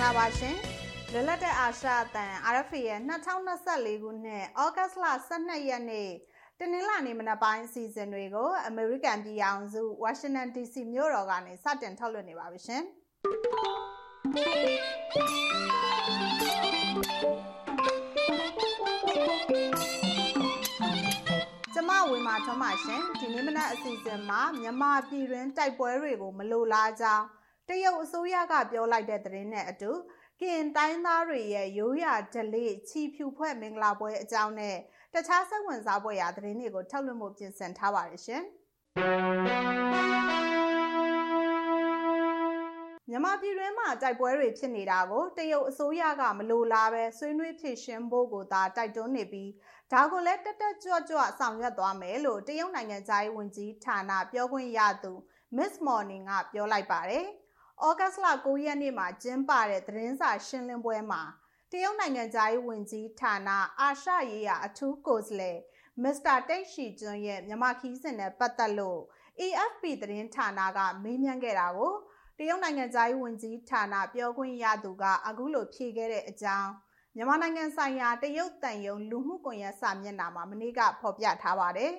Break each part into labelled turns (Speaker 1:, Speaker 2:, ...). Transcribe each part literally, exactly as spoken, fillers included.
Speaker 1: ္ဂလာပါရှင်လွတ်လပ်တဲ့အာရှအသံ R F A ရဲ့၂၀၂၄ခုနှစ်ဩဂတ်စ်လ၁၂ရက်နေ့တနင်္လာနေ့မနက်ပိုင်းအစီအစဉ်တွေကိုအမေရိကန်ပြည်ထောင်စုဝါရှင်တန် ဒီစီ မြို့တော်ကနေစတင်ထုတ်လွှင့်နေပါပြီရှင်ကျမဝေမာထွန်းပါရှင်ဒီနေ့မနက်အစီအစဉ်မှာမြန်မာပြည်တွင်းတိုက်ပွဲတွေကိုမလိုလားကြောင်းတရုတ်အစိုးရကပြောလိုက်တဲ့သတင်းနဲ့အတူကရင်တိုင်းသားတွေရဲ့ရိုးရာဓလေ့ချီဖြူဖွဲ့မင်္ဂလာပွဲအကြောင်းနဲ့တခြားစိတ်ဝင်စားဖွယ်ရာသတင်းတွေကိုထုတ်လွှင့်ဖို့ပြင်ဆင်ထားပါတယ်ရှင်မြန်မာပြည်တွင်းမှာတိုက်ပွဲတွေဖြစ်နေတာကိုတရုတ်အစိုးရကမလိုလားပဲဆွေးနွေးဖြေရှင်းဖို့ကိုသာတိုက်တွန်းနေပြီးဒါကိုလည်းတက်တက်ကြွကြွဆောင်ရွက်သွားမယ်လို့တရုတ်နိုင်ငံသားရေးဝန်ကြီးဌာနပြောခွင့်ရသူ Miss Morning ကပြောလိုက်ပါတယ်ဩဂတ်စ်လ၉ရက်နေ့မှာကျင်းပတဲ့သတင်းစာရှင်းလင်းပွဲမှာတရုတ်နိုင်ငံသားရေးဝန်ကြီးဌာနအာရှရေးရာအထူးကိုယ်စားလှယ်မစ္စတာတိတ်ရှီကျွန်းရဲ့မြန်မာခီးစဉ်နဲ့ပတ်သက်လို့ A F P သတင်းဌာနကမေးမြန်းခဲ့တာကိုတရုတ်နိုင်ငံသားရေးဝန်ကြီးဌာနပြောခွင့်ရသူကအခုလိုဖြေခဲ့တဲ့အကြောင်းမြန်မာနိုင်ငံဆိုင်ရာတရုတ်တန်ယုံလူမှုကွန်ရက်စာမျက်နှာမှာမနေ့ကဖော်ပြထားပါတယ်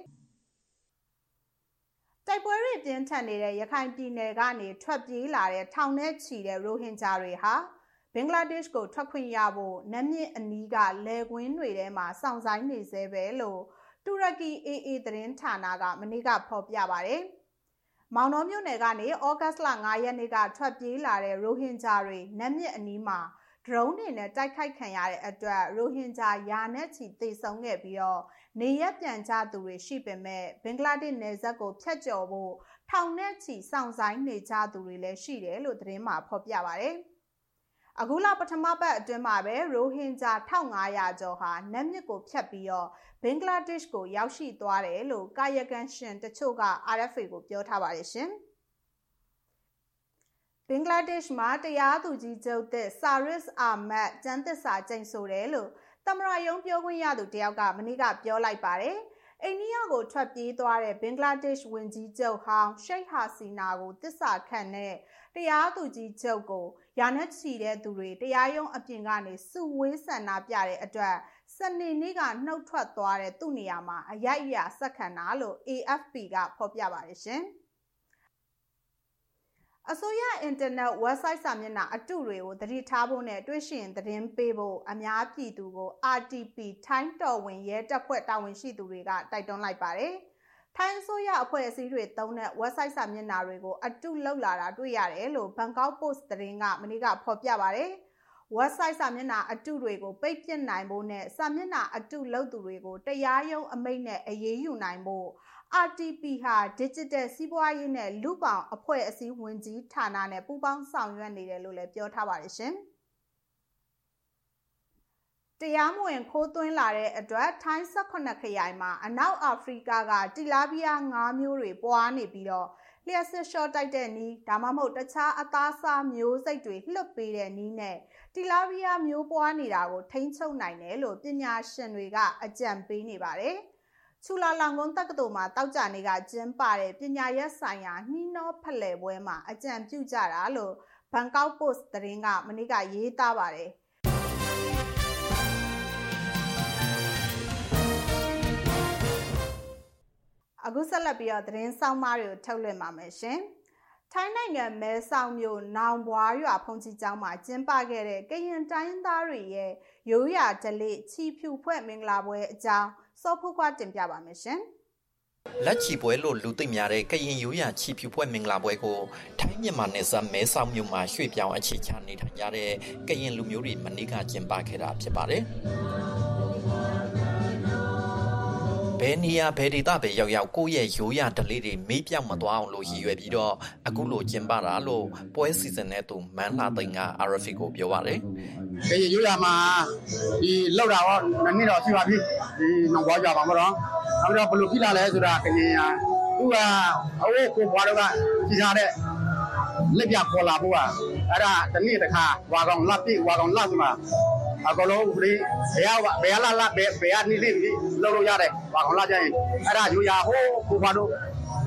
Speaker 1: တိုက်ပွဲတွေပြင်းထန်နေတဲ့ရခိုင်ပြည်နယ်ကနေထွက်ပြေးလာတဲ့ထောင်နဲ့ချီတဲ့ရိုဟင်ဂျာတွေဟာဘင်္ဂလားဒေ့ရှ်ကိုထွက်ခွင့်ရဖို့နမ်းမြင့်အနီးကလယ်ကွင်းတွေထဲမှာစောင့်ဆိုင်းနေစေပဲလို့တူရကီ A A သတင်းဌာနကမနေ့ကဖော်ပြပါတယ်။မောင်နှောမြို့နယ်ကနေဩဂတ်စ်လ၅ရက်နေ့ကထွက်ပြေးလာတဲ့ရိုဟင်ဂျာတွေနမ်းမြင့်အနီးမှာဒရုန်းတွေနဲ့တိုက်ခိုက်ခံရတဲ့အတွက်ရိုဟင်ဂျာရာနဲ့ချီသေဆုံးခဲ့ပြီးတော့နေရက်ပြန်ကြသူတွေရှိပေမဲ့ဘင်္ဂလားဒေ့ရှ်နယ်စပ်ကိုဖျက်ကျော်ဖို့ထောင်နဲ့ချီစောင့်ဆိုင်းနေကြသူတွေလည်းရှိတယ်လို့သတင်းမှာဖော်ပြပါတယ်။အခုလပထမပတ်အတွင်းမှာပဲရိုဟင်ဂျာ၁၅၀၀ကျော်ဟာနတ်မြစ်ကိုဖျက်ပြီးတော့ဘင်္ဂလားဒေ့ရှ်ကိုရောက်ရှိသွားတယ်လို့ကာယကံရှင်တချို့က R F A ကိုပြောထားပါတယ်ရှင်။ဘင်္ဂလားဒေ့ရှ်မှာတရားသူကြီးချုပ်သစ်ဆာရစ်အာမတ်ကျမ်းသစ္စာကျိန်ဆိုတယ်လို့သမ္မတရုံးပြောခွင့်ရသူတယောက်ကမနေ့ကပြောလိုက်ပါတယ်။အိန္ဒိယကိုထွက်ပြေးသွားတဲ့ဘင်္ဂလားဒေ့ရှ်ဝန်ကြီးချုပ်ဟောင်းရှိတ်ဟာစီနာကိုသစ္စာခံတဲ့တရားသူကြီးချုပ်ကိုရာနဲ့ချီတဲ့သူတွေတရားရုံးအပြင်ကနေစုဝေးဆန္ဒပြတဲ့အတွက်စနေနေ့ကနှုတ်ထွက်သွားတဲ့သူ့နေရာမှာအရိုက်အရာဆက်ခံတာလို့ A F P ကဖော်ပြပါတယ်ရှင်။အစိုးရအင်တာနက် website စာမျက်နှာအတုတွေကိုသတိထားဖို့နဲ့တွေ့ရှိရင်သတင်းပေးဖို့အများပြည်သူကို R T P ထိုင်းတော်ဝင်ရဲတပ်ဖွဲ့တာဝန်ရှိသူတွေကတိုက်တွန်းလိုက်ပါတယ်။ထိုင်းအစိုးရအဖွဲ့အစည်းတွေသုံးတဲ့ website စာမျက်နှာတွေကိုအတုလုပ်လာတာတွေ့ရတယ်လို့ Bangkok Post သတင်းကမနေ့ကဖော်ပြပါတယ်။ website စာမျက်နှာအတုတွေကိုပိတ်ပစ်နိုင်ဖို့နဲ့စာမျက်နှာအတုလုပ်သူတွေကိုတရားရုံးအမိန့်နဲ့အရေးယူနိုင်ဖို့R T P ဟာ Digital စီးပွားရေးနဲ့လူ့ဘောင်အဖွဲ့အစည်းဝန်ကြီးဌာနနဲ့ပူးပေါင်းဆောင်ရွက်နေတယ်လို့လည်းပြောထားပါတယ်ရှင်။တရားမဝင်ခိုးသွင်းလာတဲ့အတွက်ထိုင်း၁၇ခရိုင်မှာအနောက်အာဖရိကကတီလာဘီယာငါးမျိုးတွေပွားနေပြီးတော့လျှက်စစ်ရှော့တိုက်တဲ့နည်းဒါမှမဟုတ်တခြားအသားစားမျိုးစိတ်တွေလွှတ်ပေးတဲ့နည်းနဲ့တီလာဘီယာမျိုးပွားနေတာကိုထိန်းချုပ်နိုင်တယ်လို့ပညာရှင်တွေကအကြံပေးနေပါတယ်။ချူလာလောင်ကုန်းတက္ကသိုလ်မှာတောက်ကြနေကကျင်းပတဲ့ပညာရေးဆိုင်ရာနှီးနှောဖလှယ်ပွဲမှာအကြံပြုကြတာလို့ Bangkok Post သတင်းကမနေ့ကရေးသားပါတယ်အခုဆက်လက်ပြီးတော့သတင်းဆောင်မတွေကိုထုတ်လွှင့်ပါမယ်ရှင်။ထိုင်းနိုင်ငံမဲဆောက်မြို့နောင်ဘွားရွာဖုန်ကြီးကျောင်းမှာကျင်းပခဲ့တဲ့ကရင်တိုင်းသားတွေရဲ့ရိုးရာဓလေ့ချီဖြူဖွဲ့မင်္ဂလာပွဲအကြောင်းစောဖို့ခွာတင်ပြပါမယ်ရှင်
Speaker 2: ။လက်ချီပွဲလို့လူသိများတဲ့ကရင်ရိုးရာချီဖြူဖွဲ့မင်္ဂလာပွဲကိုထိုင်းမြန်မာနယ်စပ်မဲဆောက်မြို့မှာရွှေ့ပြောင်းအခြေချနေထိုင်ကြတဲ့ကရင်လူမျိုးတွေမနေ့ကကျင်းပခဲ့တာဖြစ်ပါတယ်။ဘယ်နေရာဘယ်ဒေသပဲရောက်ရောက်ကိုယ့်ရဲ့ရိုးရာဓလေ့တွေမေ့ပြောက်မသွားအောင်လို့ရည်ရွယ်ပြီးတော့အခုလိုကျင်းပတာလို့ပွဲစီစဉ်တဲ့သူမန်းလာသိန်းက R F A ကိုပြောပါတယ်
Speaker 3: ။ကရင်ရိုးရာမှာဒီလောက်တာတော့နှစ်တော့ရှိပါပြီ။ဒီနောင်ဘွားကြပါမလို့။နောက်တော့ဘယ်လိုဖြစ်လာလဲဆိုတာကရင်ကသူကအဝိုးကိုဘွားတော့ကကြီးထားတဲ့လက်ပြခေါ်လာဖို့ကအဲ့ဒါတနေ့တစ်ခါဝါကောင်လက်ပြဝါကောင်လက်ဆိုမှာအကလုံးဘယ်ဘယ်ဘယ်လာလာဘယ်ဘယ်အနေနဲ့လောက်လို့ရတယ်ဝါကောင်လာကြရင်အဲ့ဒါရိုးရာဟိုကိုဘွားတို့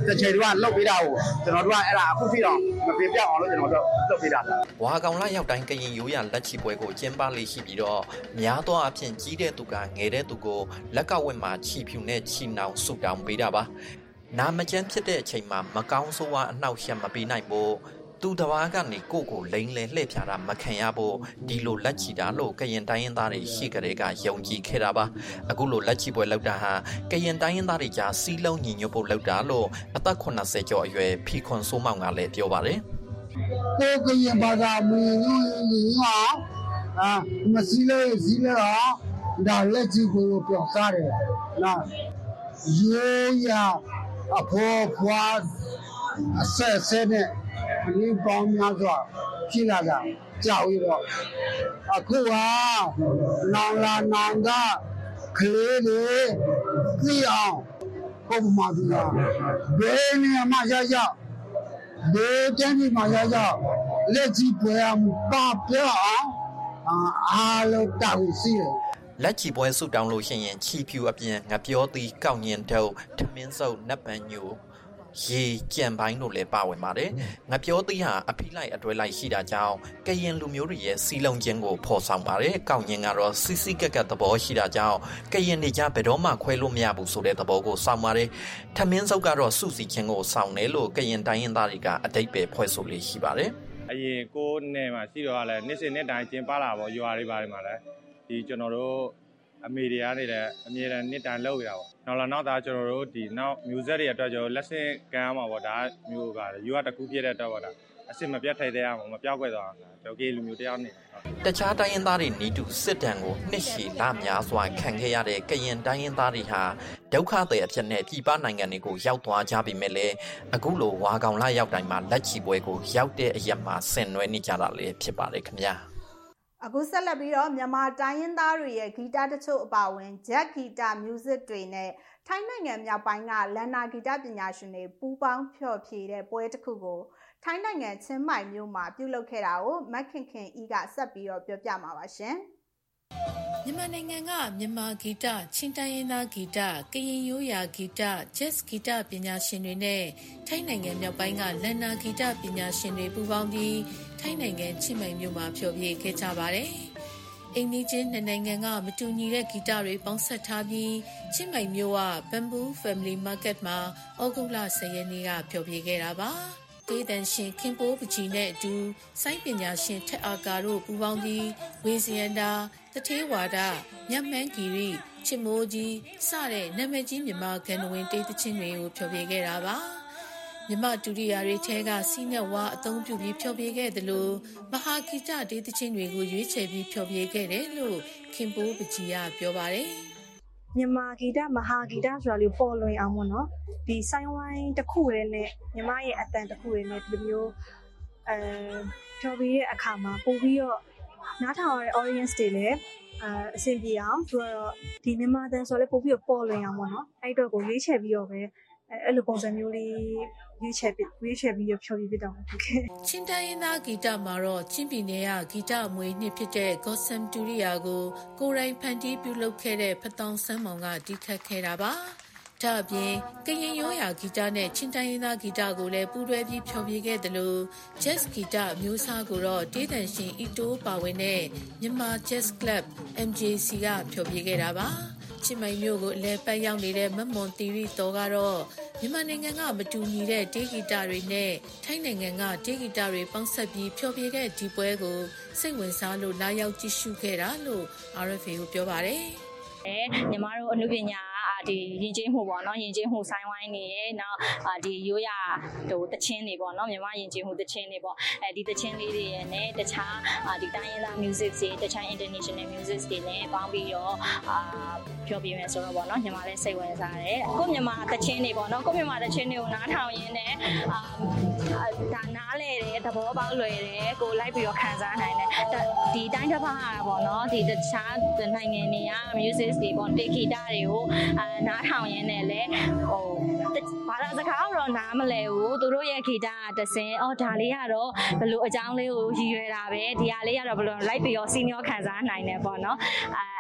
Speaker 3: တစ်ချိန်တော့လှုပ်ပေးတာကိုကျွန်တော်တို့ကအဲ့ဒါအခုထိတော့မပြပြအောင်လို့ကျွန်တော်တို့လှုပ်ပေးတာ
Speaker 2: ဝါကောင်လရောက်တိုင်းကရင်ရိုးရာလက်ချီပွဲကိုကျင်းပလေးရှိပြီးတော့များသောအားဖြင့်ကြီးတဲ့သူကငယ်တဲ့သူကိုလက်ကဝက်မှာချီဖြူနဲ့ချီနှောင်ဆုတောင်းပေးတာပါနာမကျန်းဖြစ်တဲ့အချိန်မှာမကောင်းဆိုးဝါးအနှောက်ယှက်မပေးနိုင်ဖို့သူတစ်ပါးကနေကိုကိုလိန်လေလှည့်ဖြာတာမခံရဖို့ဒီလိုလက်ချီတာလို့ကရင်တိုင်းရင်းသားတွေရှိကြတဲ့ကယုံကြည်ခဲ့တာပါအခုလိုလက်ချီပွဲလောက်တာဟာကရင်တိုင်းရင်းသားတွေကြားစီးလုံးညီညွတ်ဖို့လောက်တာလို့အသက်eightyကျော်အရွယ်ဖီခွန်စိုးမောင်ကလည်းပြောပါတယ်
Speaker 4: ကိုကရင်ဘာသာမင်းကြီးဟာအာမစီလေးစီလေးဟာဒါလက်ချီကိုပြောစားတယ်နော်ရိုးရအဖို့ဖွာအဆက်ဆက်နဲ့ဒီပေါင်းများစွာဖြစ်လာတာကြောက်ရတော့အခုဟာနောင်လာနောင်ကကလေးတွေကြည့်အောင်ပုံမှန်ကဘယ်နေရာမှာရရဘယ်တန်းဒီမှာရရလက်ကြီးပွဲပါပြအောင်အားလုံးတောက်စီတယ်
Speaker 2: လက်ချီပွဲဆုတောင်းလို့ရှိရင်ချီဖြူအပြင်ငပြောသီးကောက်ညင်တုပ်ထမင်းစုပ်နတ်ပန်ညိုရေကြံပိုင်းတို့လည်းပါဝင်ပါတယ်ငပြောသီးဟာအဖိလိုက်အတွဲလိုက်ရှိတာကြောင့်ကရင်လူမျိုးတွေရဲ့စီလုံးချင်းကိုဖော်ဆောင်ပါတယ်ကောက်ညင်ကတော့စီစီကက်ကက်သဘောရှိတာကြောင့်ကရင်နေကြဘယ်တော့မှခွဲလို့မရဘူးဆိုတဲ့သဘောကိုစောင့်ပါတယ်ထမင်းစုပ်ကတော့စုစီချင်းကိုစောင့်တယ်လို့ကရင်တိုင်းရင်းသားတွေကအတိတ်ပဲဖွဲ့ဆိုလေးရှိပါတယ်
Speaker 5: အရင်ကိုနယ်မှာရှိတော့လည်းနေ့စဉ်နေ့တိုင်းကျင်းပလာပေါ့ရွာတွေပါတယ်မှာလည်းဒီကျွန်တော်တို့အမေတွေကနေလည်းအမြဲတမ်းနှစ်တန်လောက်ရပါတော့နောက်လာနောက်သားကျွန်တော်တို့ဒီနောက်မျိုးဆက်တွေအတွက်ကျွန်တော်လက်ဆင့်ကမ်းအောင်ပါပေါ့ဒါမျိုးပါတယ်ယူရတကူပြည့်တဲ့တော့ပါဒါအစ်စ်မပြတ်ထိုက်တဲ့အောင်မပြောက်ွက်သွားတာကျွန်တော်ကေလူမျိုးတယောက်နေ
Speaker 2: တခြားတိုင်းရင်းသားတွေနီးတူစစ်တမ်းကိုနှစ်ရှည်လများစွာခံခဲ့ရတဲ့ကရင်တိုင်းရင်းသားတွေဟာဒုက္ခတွေအဖြစ်နဲ့ပြည်ပနိုင်ငံတွေကိုရောက်သွားကြပြီမဲ့လည်းအခုလိုဝါကောင်လရောက်တိုင်းမှာလက်ချီပွဲကိုရောက်တဲ့အရက်မှာဆင်နွှဲနေကြတာလည်းဖြစ်ပါတယ်ခင်ဗျာ
Speaker 1: အခုဆက်လက်ပြီးတော့မြန်မာတိုင်းရင်းသားတွေရဲ့ဂီတတချို့အပါအဝင်ဂျက်ဂီတမျိုးစစ်တွေနဲ့ထိုင်းနိုင်ငံမြောက်ပိုင်းကလန်နာဂီတပညာရှင်တွေပူးပေါင်းဖျော်ဖြေတဲ့ပွဲတစ်ခုကိုထိုင်းနိုင်ငံချင်းမိုင်မြို့မှာပြုလုပ်ခဲ့တာကိုမခင်ခင်ဤကဆက်ပြီးတော့ပြောပြမှာပါရှင်
Speaker 6: မြန်မာနိုင်ငံကမြန်မာဂီတချင်းတိုင်းရင်းသားဂီတကရင်ရိုးရာဂီတဂျက်ဂီတပညာရှင်တွေနဲ့ထိုင်းနိုင်ငံမြောက်ပိုင်းကလန်နာဂီတပညာရှင်တွေပူးပေါင်းပြီးထိုင်းနိုင်ငံချင်းမိုင်မြို့မှာဖျော်ဖြေခဲ့ကြပါတယ်။အိမ်နီးချင်းနှစ်နိုင်ငံကမတူညီတဲ့ဂီတတွေပေါင်းစပ်ထားပြီးချင်းမိုင်မြို့က Bamboo Family Market မှာဩဂုတ်လtenရက်နေ့ကဖျော်ဖြေခဲ့တာပါ။ဒေသန်ရှင်ခင်ပိုးပကြီးနဲ့အတူစိုင်းပညာရှင်ထက်အာကာတို့ပူးပေါင်းပြီးဝေစီယန္တာတထေးဝါဒမြတ်မန်းဂီရီချစ်မိုးကြီးစတဲ့နာမည်ကြီးမြန်မာဂန္ဓဝင်တေးသချင်းတွေကိုဖျော်ဖြေခဲ့တာပါမြမဒုတိယတွေထဲကစီးနဲ့ဝါအသုံးပြုပြီးဖျော်ဖြေခဲ့တယ်လို့မဟာဂီတတေးသချင်းတွေကိုရွေးချယ်ပြီးဖျော်ဖြေခဲ့တယ်လို့ခင်ပိုးပကြီးကပြောပါတယ်
Speaker 7: မြန်မာဂီတမဟာဂီတဆိုတာလေးပေါ်လွင်အောင်ပေါ့နော်ဒီဆိုင်ဝိုင်းတစ်ခုတည်းနဲ့ညီမရဲ့အတန်တစ်ခုတည်းနဲ့ဒီလိုမျိုးအဲဖျော်ဖြေတဲ့အခါမှာပို့ပြီးတော့နားထောင်ရတဲ့ audience တွေလည်းအဲအဆင်ပြေအောင်ဆိုတော့ဒီမြန်မာတန်ဆိုလည်းပို့ပြီးတော့ပေါ်လွင်အောင်ပေါ့နော်အဲ့တော့ကိုရွေးချယ်ပြီးတော့ပဲအဲအဲ့လိုပုံစံမျိုးလေးရွေးချယ်ပြီးရွေးချယ်ပြီးဖြော်ပြပြတော့ဟုတ်ကဲ့
Speaker 6: ချင်းတိုင်းရင်းသားဂီတမှာတော့ချင်းပြည်နယ်ကဂီတအမွေနှစ်ဖြစ်တဲ့ Gossam Turia ကိုကိုရိုင်းဖန်တီးပြုလုပ်ခဲ့တဲ့ဖတောင်ဆန်းမောင်ကတီးခတ်ခဲ့တာပါဒါအပြင်ကရင်ရိုးရာဂီတနဲ့ချင်းတိုင်းရင်းသားဂီတကိုလည်းပူးတွဲပြီးဖျော်ဖြေခဲ့တယ်လို့ Jazz ဂီတမျိုးစားကိုတော့တေးသန်ရှင်အီတိုးပါဝင်တဲ့မြန်မာ Jazz Club အမ် ဂျေ စီ ကဖျော်ဖြေခဲ့တာပါချင်းမိုင်မျိုးကိုအလဲပတ်ရောက်နေတဲ့မမွန်တီရီတော်ကတော့မြန်မာနိုင်ငံကမတူညီတဲ့တေးဂီတတွေနဲ့ထိုင်းနိုင်ငံကတေးဂီတတွေပေါင်းစပ်ပြီးဖျော်ဖြေတဲ့ဒီပွဲကိုစိတ်ဝင်စားလို့လာရောက်ကြည့်ရှုခဲ့တာလို့ အာရ် အက်ဖ် အေ ကိုပြောပါတယ်
Speaker 8: ညီမတို့အနုပညာဒီယဉ်ကျေးမှုပေါ့နော်ယဉ်ကျေးမှုဆိုင်ဝိုင်းနေရဲ့နောက်ဒီရိုးရာဟိုတချင်းတွေပေါ့နော်မြန်မာယဉ်ကျေးမှုတချင်းတွေပေါ့အဲဒီတချင်းလေးတွေရဲ့နဲ့တခြားဒီတိုင်းရင်းသား music တွေတခြား international music တွေနဲ့ပေါင်းပြီးတော့အာပြောပြမယ်ဆိုတော့ပေါ့နော်ညီမလည်းစိတ်ဝင်စားတယ်ကိုမြန်မာတချင်းတွေပေါ့နော်ကိုမြန်မာတချင်းတွေကိုနားထောင်ရင်းနဲ့အာဒါနားလေတယ်သဘောပေါက်လွယ်တယ်ကိုလိုက်ပြီးတော့ခံစားနိုင်တယ်ဒီတိုင်းတစ်ပါးပေါ့နော်ဒီတခြားနိုင်ငံတွေက music တွေပေါ့တေဂီတတွေကိုအာနားထောင်ရင်းနဲ့လည်းဟိုဘာသာစကားတော့နားမလဲဘူးသူတို့ရဲ့ဂီတကတစင်အော်ဒါလေးကတော့ဘယ်လိုအကြောင်းလေးကိုရည်ရွယ်တာပဲဒီဟာလေးကတော့ဘယ်လိုလိုက်ပြီးတော့စီနီယာခံစားနိုင်တယ်ပေါ့နော်အဲ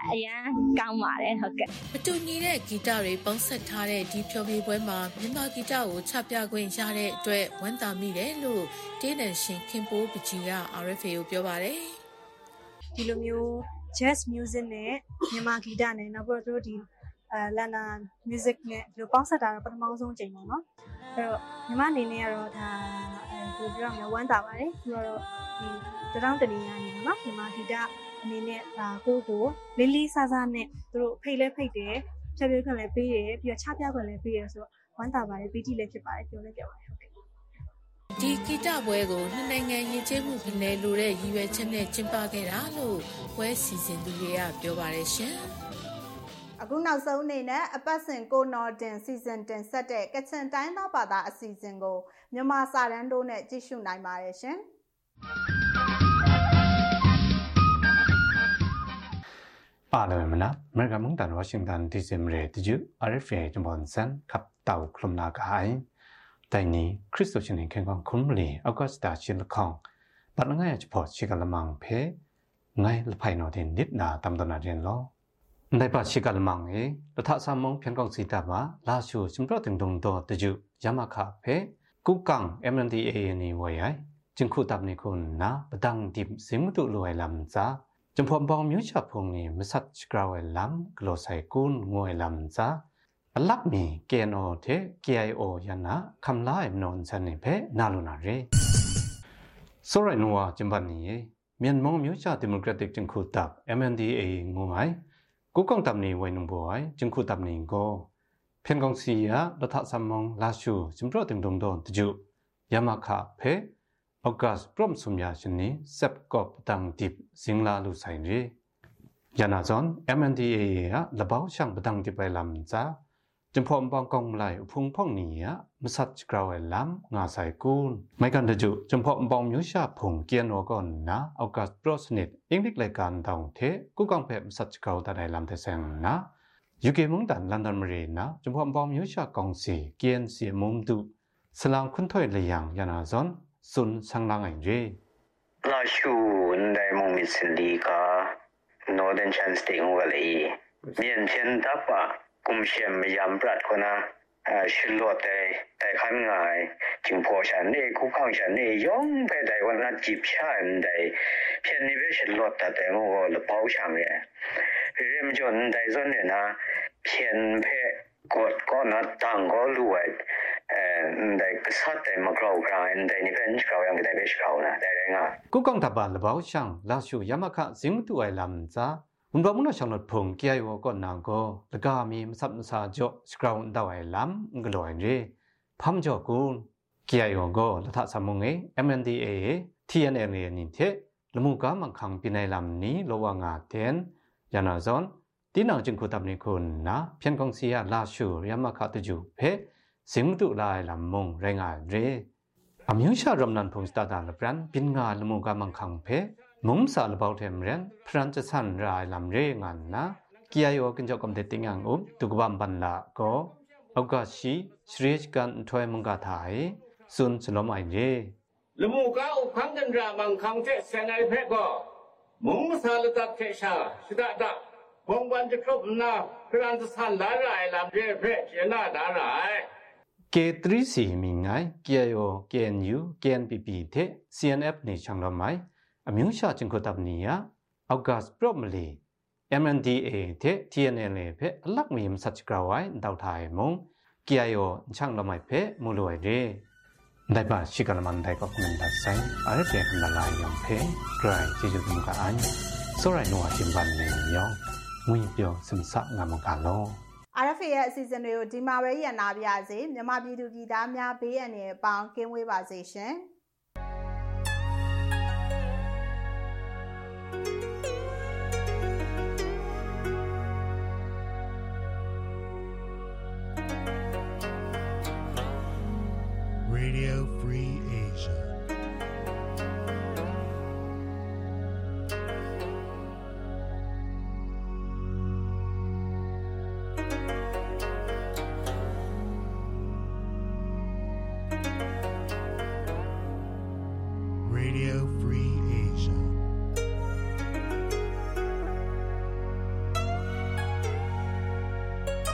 Speaker 8: အရင်ကောင်းပါတယ်ဟုတ်ကဲ့
Speaker 6: အတူညီတဲ့ဂီတတွေပေါင်းစပ်ထားတဲ့ဒီဖျော်ဖြေပွဲမှာမြန်မာဂီတကိုချပြခွင့်ရတဲ့အတွက်ဝမ်းသာမိတယ်လို့တေးတန်ရှင်ခင်ပိုးပကြီးက R F A ကိုပြောပါတယ်
Speaker 7: ဒီလိုမျိုး jazz music နဲ့မြန်မာဂီတနဲ့နောက်ပြီးတော့ဒီအဲလန်နာ music နဲ့ဒီလိုပေါင်းစပ်တာတော့ပထမဆုံးအကြိမ်ပေါ့နော်အဲ့တော့ညီမအနေနဲ့ကတော့ဒါအဲဘယ်လိုပြောရမလဲဝမ်းသာပါတယ်ပြီးတော့ဒီတရောင်းတနေရနေပေါ့နော်မြန်မာဂီတအနေနဲ့ဒါကိုကိုလေးလေးစားစားနဲ့သူတို့ဖိတ်လဲဖိတ်တယ်ဖြတ်ပြခွင့်လည်းပေးတယ်ပြီးတော့ချပြခွင့်လည်းပေးတယ်ဆိုတော့ဝမ်းသာပါတယ်ပီတိလည်းဖြစ်ပါတယ်ပြောလဲပြောပါတယ်ဟုတ်ကဲ့
Speaker 6: ဒီဂီတပွဲကိုနှစ်နိုင်ငံယဉ်ကျေးမှုပြည်နယ်လိုတဲ့ရည်ရွယ်ချက်နဲ့ကျင်းပခဲ့တာလို့ပွဲစီစဉ်သူတွေကပြောပါတယ်ရှင်
Speaker 1: အခုနောက်ဆုံးအနေနဲ့အပတ်စဉ်ကိုနော်တင်စီစဉ်တင်ဆက်တဲ့ကချင်တိုင်းသားဘာသာအစီအစဉ်ကိုမြန်မာစာတန်းတို့နဲ့ကြည့်ရှုနိုင်ပါတယ်ရှင်
Speaker 9: အားလုံးမနာအမေရိကန်မုန်တန်ဝါရှင်တန်ဒီဇင်ရီတီဂျူ R F A ဂျမွန်ဆန်ကပ်တောက်ခလုံနာကိုင်းတိုင်နီခရစ်စတိုရှင်ခင်ကောင်ခုံမလီအောက်ဂတ်စတာချီလခေါင်ပတ်ငါရချဖို့ချီကလမန်ဖေငိုင်းလဖိုင်နိုတင်နစ်နာတမ်ဒနာရင်လောในปัจจุบันมังเอรัฐสามงเพียงกองสีดามาลาชูชิมรอถึงดงโตตจุยามาคาเพกุกัง เอ็ม เอ็น ดี เอ นี่ไว้ไอจึงคู่ตับในคนนะปดังดิบสิมุตุรวยลำจ้าจำพวกบองมิวชาพงนี่มิสัตกราวลำกลัวใส่กุนงวยลำจ้าลับมีเกนโอเทเกไอโอยันนะคำลายนนสันนิเพนาลุนาเรโซไรนัวจิมบันนี่เมียนมองมิวชาดิโมแครติกจึงคู่ตับ เอ็ม เอ็น ดี เอ งวยกูกองตำนี้ไว้นุ่งบ่อยจึงคู่ตำนี้ก็เพียงกองเสียรัฐสามงลาชูจิมรอถึงดงโดนตจุยามาคาเพออกัสพร้อมสมยาชนี้เซบกอบตังดิบสิงลาลุไซรียานาจอน เอ็ม เอ็น ดี เอ อะระเบ้าช่างตังดิบไปลำจ้าจึงพร้อมบางกองไหลพุงพ่องนี้อะมิสัตกราวลำงาใส่กูนไม่กันตจุจึงพร้อมบองมิวชาผงเกียนโอก่อนนะออกัสโปรสนิดอิงลิกรายการดาวเทกูกองเพมสัตกราวตาได้ลำเทเซงนะยูเกมุงดันลันดอนมารีนะจึงพร้อมบองมิวชากองสีเกียนเสียมุมดุสลางคุณถอยเลยอย่างยานาจอนสุนสังลังไอเร
Speaker 10: ลาชูนได้มงมิสลีกาโนเดนชันสติงวลีเมียนเชนทับปะกุมเชียมยามปรัดคนนะชิลล์แต่แต่ข้างไงจึงพอฉันนี่คู่ข้างฉันนี่ย่อมไปได้วันนั้นจีบฉันได้เพียงนี้เป็นชิลล์แต่แต่งก็ระเบ้าช่างเลยเรื่องจนได้ส่วนเนี่ยนะเพียงเพ่กดก็นัดตั้งก็รวยเอ่อได้สัตว์แต่มากราวกลางได้นี่เป็นกราวยังได้เป็นกราวนะได้ยังไง
Speaker 9: กูกองทัพบาลระเบ้าช่างลาชูยามาคะสิงห์ตัวไอลำจ้าอุนบามุนช่างรถพงเกี่ยวก็นางก็แล้วก็มีมัสับมัสาจ่อสกราวดาวไอลำก็ลอยเร่พัมจ่อกูเกี่ยวก็รัฐสามงเอ เอ็ม เอ็น ดี เอ ที เอ็น เอ นี่เทละมุกามังคังปีในลำนี้ระวังอาเทนยานาจอนที่นางจึงคู่ตับในคนนะเพียงกองเสียลาชูยามาคะตุจูเพสิงตุลายลำมงแรงอาเร่อามิวชารำนันพงสตาดาลปรันปินงาละมุกามังคังเพมุมสารเบาเทมเรนพรันจะสั่นรายลำเรงานนะเกี่ยวกันจอกำเดติงอังอุบตุกบัมบันละก็อากาศีสรีชกันถอยมังกาไทยสุนสลมไอเร่
Speaker 11: ละมูกาอุพังกันรามังคังเทเซนไอเพก็มุมสารตัดเทชาสิดาดาบงวันจะครบนะพรันจะสั่นรายลำเร่เพเจน่าดาราย
Speaker 9: เกตรีสีมีไงเกี่ยวเกนยูเกนปีปีเท ซี เอ็น เอฟ ในช่างลมไม้อมิวชาจึงคู่ตับนี้ออกัสพร้อมลี เอ็ม เอ็น ดี เอ เท ที เอ็น เอ เพลักมีมสัจกราวไว้ดาวไทยมงเกี่ยวช่างลมไม้เพมูลวยเร่ได้ป่ะชิกาลมันได้ก็คงดัดไซอะไรเปลี่ยนละลายยองเพไกรที่อยู่ตรงกลางโซไรนัวจิมบันในยองงุยเปียวซึมซับงามกาโล
Speaker 1: อาร์ เอฟ เอ ရဲ့အစီအစဉ်တွေကိုဒီမှာပဲရန်နာပြစေမြန်မာပြည်သူပြည်သားများဘေးအန္တရာယ်ပေါင်းကင်းဝေးပါစေရှင်